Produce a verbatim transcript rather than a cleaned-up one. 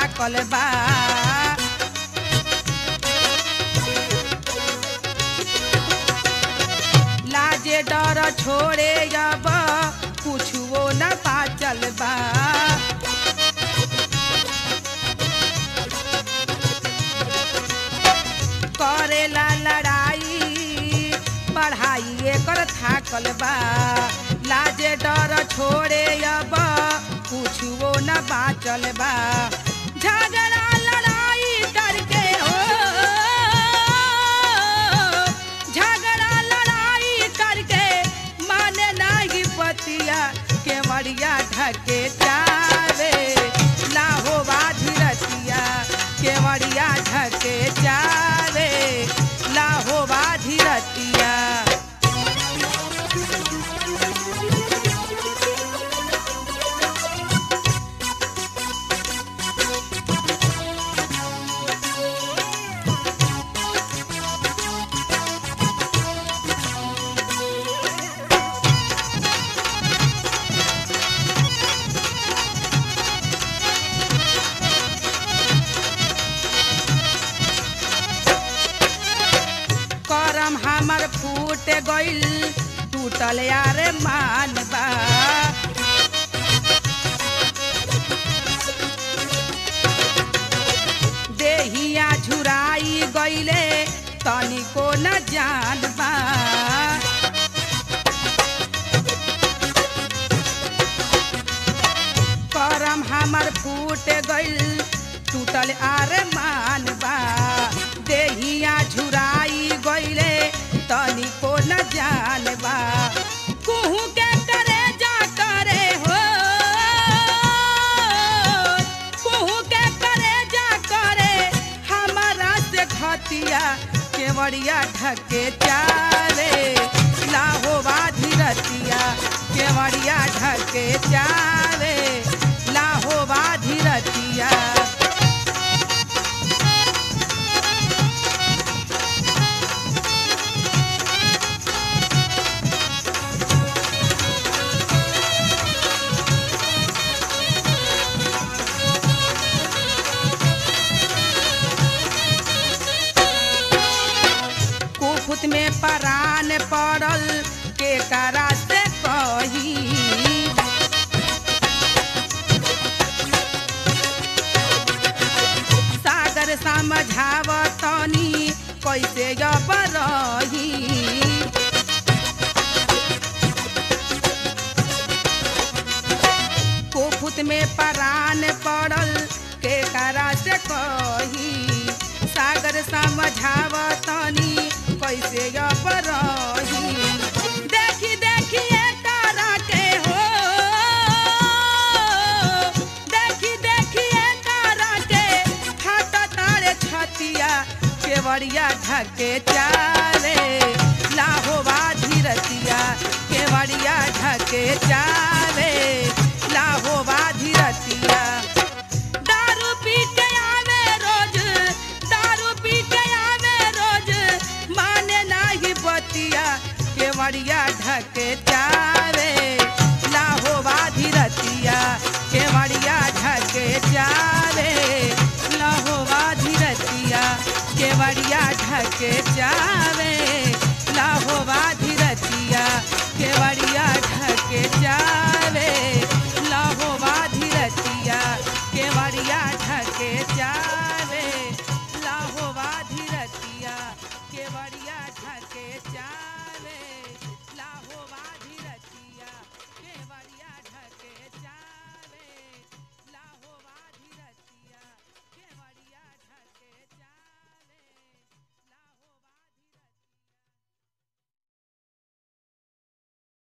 थाकल बा। लाजे डर छोड़े अब कुछो न बाचल बा। करेला लड़ाई पढ़ाई एकर थाकल बा। लाजे डर छोड़े अब कुछो न बाचल बा। झगड़ा लड़ाई करके हो झगड़ा लड़ाई करके माने नाही पतिया केवड़िया ढके जावे। लाहो बाधी रतिया केवड़िया ढके जावे। लाहो बाधी रतिया करम हमर फूट गइल टूटल यार मान बा। देहिया झुराई गइले तनिको न जान बा। करम हमर फूट गइल टूटल आर मान बा। देहिया झुराई गइले तनिको न जान बा। कुहू के करे जा करे हो कुहू के करे जा करे हमारा से घटिया केवड़िया ढके चावे। लाहो बाधी रतिया केवड़िया ढके चावे। लाहो बाधी रतिया कुफुत में परान पड़ल के करा से कही। सागर समझावतनी कैसे अब रही। कुफुत में परान पड़ल के करा से कही। सागर समझावतनी कैसे अब रही। देखी देखिए तारा के हो देखी देखिए तारा के हाथ तारे छतिया केवड़िया ढके चावे। लाहो बाधी रतिया केवड़िया ढके चावे। लाहो बाधी रतिया दारू पी के आवे रोज दारू पी के आवे रोज माने नाही बतिया केवड़िया ढके चावे। लाहो बाधी रतिया केवड़िया ढके चावे। लाहो बाधी रतिया केवड़िया ढके